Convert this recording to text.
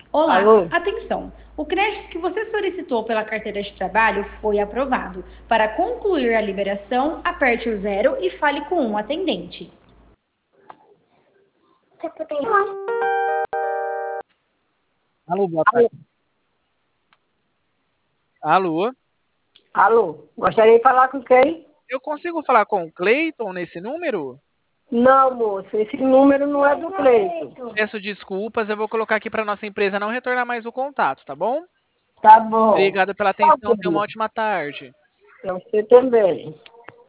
Olá, Alô? atenção! O crédito que você solicitou pela carteira de trabalho foi aprovado. Para concluir a liberação, aperte o zero e fale com um atendente. Alô, boa Alô? tarde. Alô? Alô? Gostaria de falar com quem? Eu consigo falar com o Cleiton nesse número? Não, moço, esse número não é do Cleito. Peço desculpas, eu vou colocar aqui para nossa empresa não retornar mais o contato, tá bom? Tá bom. Obrigado pela Qual atenção, tenha uma filho? ótima tarde. Pra você também.